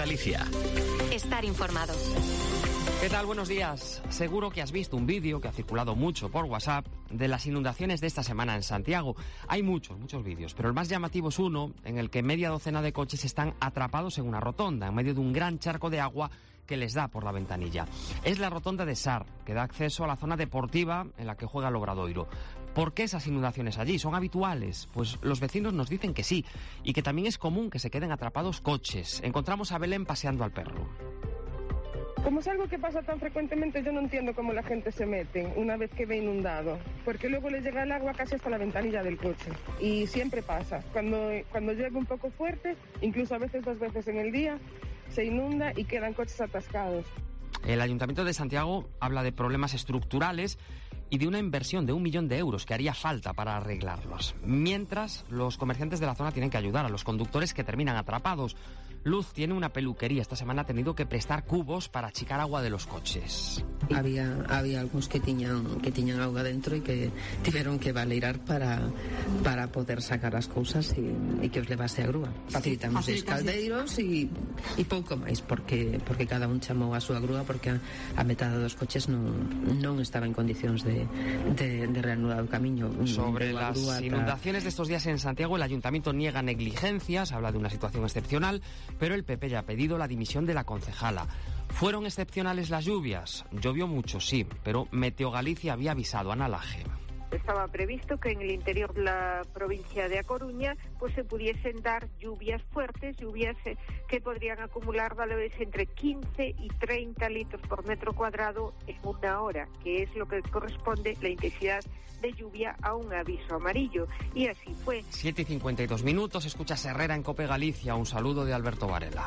Galicia. Estar informado. ¿Qué tal? Buenos días. Seguro que has visto un vídeo que ha circulado mucho por WhatsApp de las inundaciones de esta semana en Santiago. Hay muchos vídeos, pero el más llamativo es uno en el que media docena de coches están atrapados en una rotonda, en medio de un gran charco de agua que les da por la ventanilla. Es la rotonda de Sar, que da acceso a la zona deportiva en la que juega el Obradoiro. ¿Por qué esas inundaciones allí? ¿Son habituales? Pues los vecinos nos dicen que sí, y que también es común que se queden atrapados coches. Encontramos a Belén paseando al perro. Como es algo que pasa tan frecuentemente, yo no entiendo cómo la gente se mete una vez que ve inundado, porque luego les llega el agua casi hasta la ventanilla del coche. Y siempre pasa. Cuando llueve un poco fuerte, incluso a veces 2 veces en el día, se inunda y quedan coches atascados. El Ayuntamiento de Santiago habla de problemas estructurales y de una inversión de 1 millón de euros que haría falta para arreglarlos. Mientras, los comerciantes de la zona tienen que ayudar a los conductores que terminan atrapados. Luz tiene una peluquería. Esta semana ha tenido que prestar cubos para achicar agua de los coches. Había algunos que tiñan agua dentro y que tuvieron que valeirar para poder sacar as cousas e que os levase a grúa. Facilitamos os caldeiros e pouco máis, porque cada un chamou a súa grúa, porque a metade dos coches non estaba en condicións de reanudar o camiño. Sobre las inundaciones de estos días en Santiago, el Ayuntamiento niega negligencias, habla de una situación excepcional, pero el PP ya ha pedido la dimisión de la concejala. ¿Fueron excepcionales las lluvias? Llovió mucho, sí, pero Meteo Galicia había avisado. Ana Laje. Estaba previsto que en el interior de la provincia de A Coruña pues se pudiesen dar lluvias fuertes, lluvias que podrían acumular valores entre 15 y 30 litros por metro cuadrado en una hora, que es lo que corresponde la intensidad de lluvia a un aviso amarillo. Y así fue. 7:52, escuchas Herrera en COPE Galicia. Un saludo de Alberto Varela.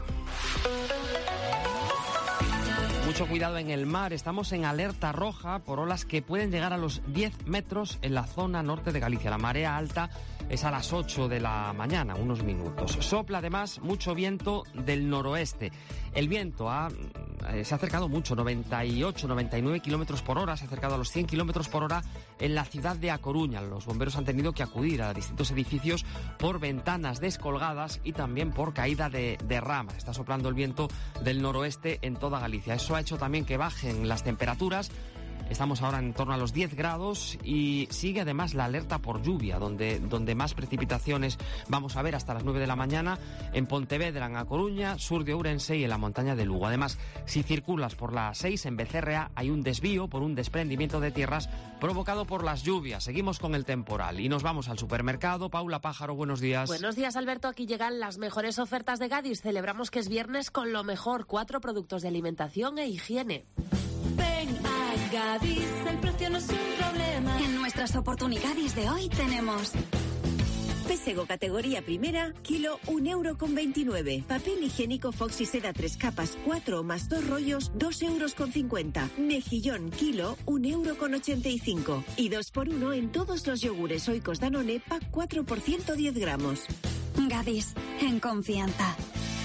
Mucho cuidado en el mar, estamos en alerta roja por olas que pueden llegar a los 10 metros en la zona norte de Galicia. La marea alta es a las 8 de la mañana, unos minutos. Sopla además mucho viento del noroeste. El viento se ha acercado mucho, 98, 99 kilómetros por hora, se ha acercado a los 100 kilómetros por hora en la ciudad de A Coruña. Los bomberos han tenido que acudir a distintos edificios por ventanas descolgadas y también por caída de ramas. Está soplando el viento del noroeste en toda Galicia. Eso ha hecho también que bajen las temperaturas. Estamos ahora en torno a los 10 grados y sigue además la alerta por lluvia, donde más precipitaciones vamos a ver hasta las 9 de la mañana en Pontevedra, en A Coruña, sur de Ourense y en la montaña de Lugo. Además, si circulas por la 6 en Becerrea, hay un desvío por un desprendimiento de tierras provocado por las lluvias. Seguimos con el temporal y nos vamos al supermercado. Paula Pájaro, buenos días. Buenos días, Alberto. Aquí llegan las mejores ofertas de Gadis. Celebramos que es viernes con lo mejor. 4 productos de alimentación e higiene. Ven a Gadis, el precio no es un problema. En nuestras oportunidades de hoy tenemos Pésego categoría primera, kilo 1,29 €. Papel higiénico Fox y seda 3 capas, 4 más 2 rollos, 2,50 €. Mejillón, kilo 1,85 €. Y 2x1 en todos los yogures Oikos Danone, pack 4 por 110 gramos. Gadis, en confianza.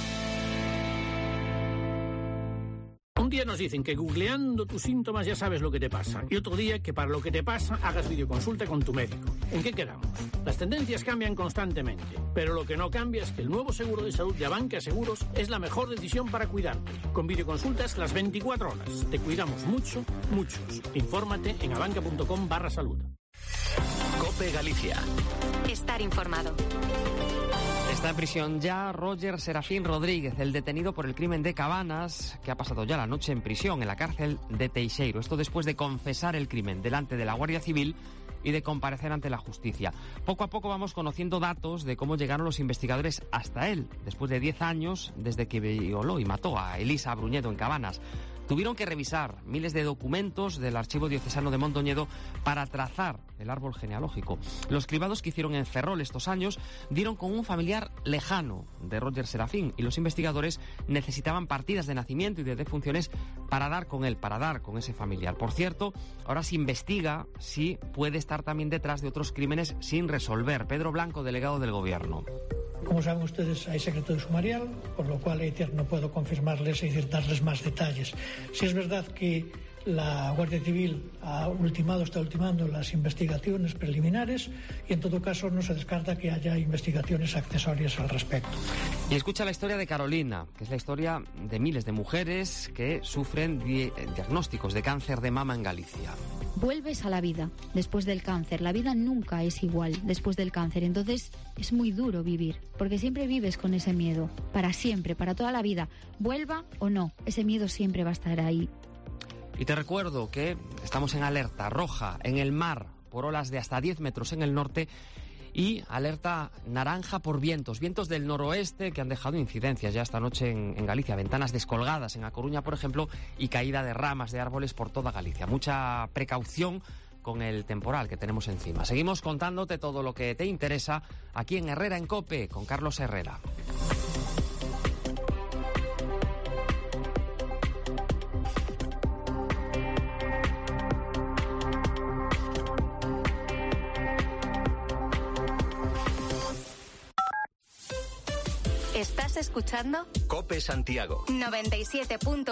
Un día nos dicen que googleando tus síntomas ya sabes lo que te pasa. Y otro día que para lo que te pasa hagas videoconsulta con tu médico. ¿En qué quedamos? Las tendencias cambian constantemente. Pero lo que no cambia es que el nuevo seguro de salud de Abanca Seguros es la mejor decisión para cuidarte. Con videoconsultas las 24 horas. Te cuidamos mucho, muchos. Infórmate en abanca.com/salud. COPE Galicia. Estar informado. Está en prisión ya Roger Serafín Rodríguez, el detenido por el crimen de Cabanas, que ha pasado ya la noche en prisión en la cárcel de Teixeiro. Esto después de confesar el crimen delante de la Guardia Civil y de comparecer ante la justicia. Poco a poco vamos conociendo datos de cómo llegaron los investigadores hasta él, después de 10 años desde que violó y mató a Elisa Bruñedo en Cabanas. Tuvieron que revisar miles de documentos del Archivo Diocesano de Mondoñedo para trazar el árbol genealógico. Los cribados que hicieron en Ferrol estos años dieron con un familiar lejano de Roger Serafín y los investigadores necesitaban partidas de nacimiento y de defunciones para dar con él, para dar con ese familiar. Por cierto, ahora se investiga si puede estar también detrás de otros crímenes sin resolver. Pedro Blanco, delegado del Gobierno. Como saben ustedes, hay secreto de sumarial, por lo cual no puedo confirmarles y darles más detalles. Si es verdad que La Guardia Civil está ultimando las investigaciones preliminares y en todo caso no se descarta que haya investigaciones accesorias al respecto. Y escucha la historia de Carolina, que es la historia de miles de mujeres que sufren diagnósticos de cáncer de mama en Galicia. Vuelves a la vida después del cáncer. La vida nunca es igual después del cáncer. Entonces es muy duro vivir, porque siempre vives con ese miedo, para siempre, para toda la vida. Vuelva o no, ese miedo siempre va a estar ahí. Y te recuerdo que estamos en alerta roja en el mar por olas de hasta 10 metros en el norte y alerta naranja por vientos del noroeste que han dejado incidencias ya esta noche en Galicia, ventanas descolgadas en A Coruña, por ejemplo, y caída de ramas de árboles por toda Galicia. Mucha precaución con el temporal que tenemos encima. Seguimos contándote todo lo que te interesa aquí en Herrera en COPE con Carlos Herrera. ¿Estás escuchando? COPE Santiago. 97.